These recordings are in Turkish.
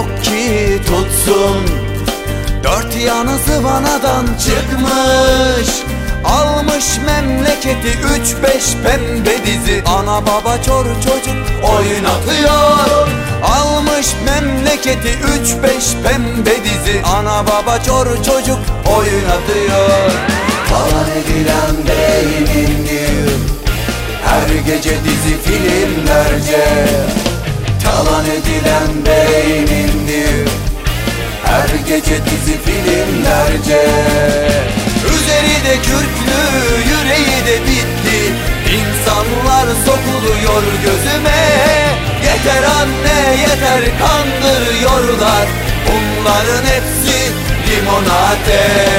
yok ki tutsun. Dört yanı zıvanadan çıkmış, almış memleketi 3-5 pembe dizi. Ana baba çor çocuk oynatıyor, almış memleketi 3-5 pembe dizi. Ana baba çor çocuk oynatıyor. Talan edilen beynindir her gece dizi filmlerce. Talan edilen beynindir her gece dizi filmlerce. Üzeri de kürklü, yüreği de bitli, İnsanlar sokuluyor gözüme. Yeter anne yeter, kandırıyorlar, bunların hepsi limonate.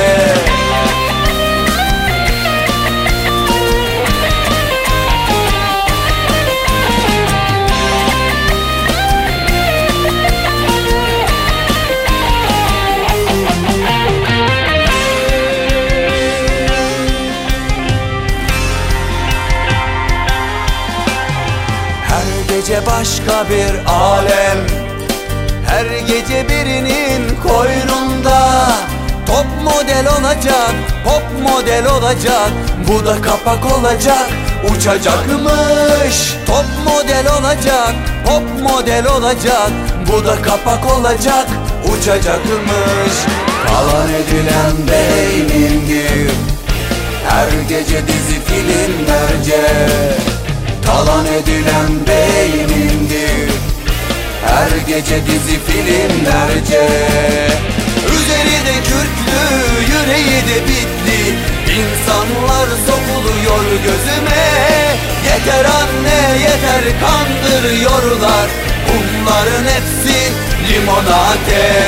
Her gece başka bir alem, her gece birinin koynunda. Top model olacak, pop model olacak, bu da kapak olacak, uçacakmış. Top model olacak, pop model olacak, bu da kapak olacak, uçacakmış. Talan edilen beynindir her gece dizi filmlerce. Talan edilen beynindir her gece dizi filmlerce. Üzeri de kürklü, yüreği de bitli, İnsanlar sokuluyor gözüme. Yeter anne yeter, kandırıyorlar, bunların hepsi limonate.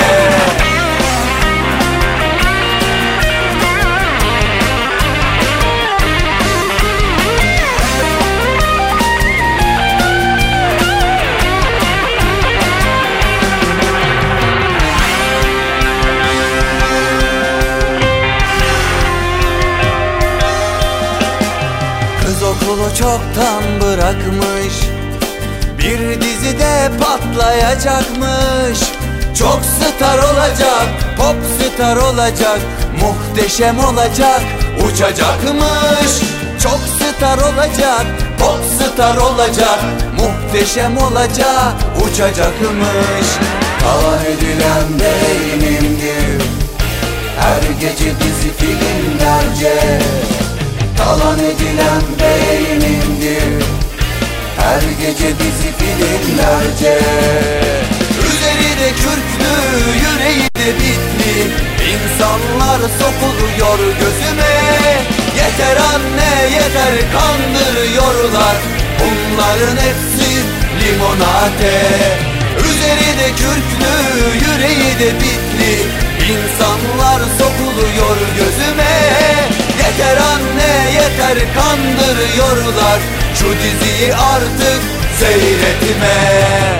Okulu çoktan bırakmış, bir dizide patlayacakmış. Çok star olacak, pop star olacak, muhteşem olacak, uçacakmış. Çok star olacak, pop star olacak, muhteşem olacak, uçacakmış. Talan edilen beynimdir her gece dizi filmlerce. Talan edilen beynimdir her gece dizi filmlerce. Üzeri de kürklü, yüreği de bitli, İnsanlar sokuluyor gözüme. Yeter anne yeter, kandırıyorlar, bunların hepsi limonate. Üzeri de kürklü, yüreği de bitli, İnsanlar sokuluyor gözüme. Yeter anne yeter, kandırıyorlar, şu diziyi artık seyretme.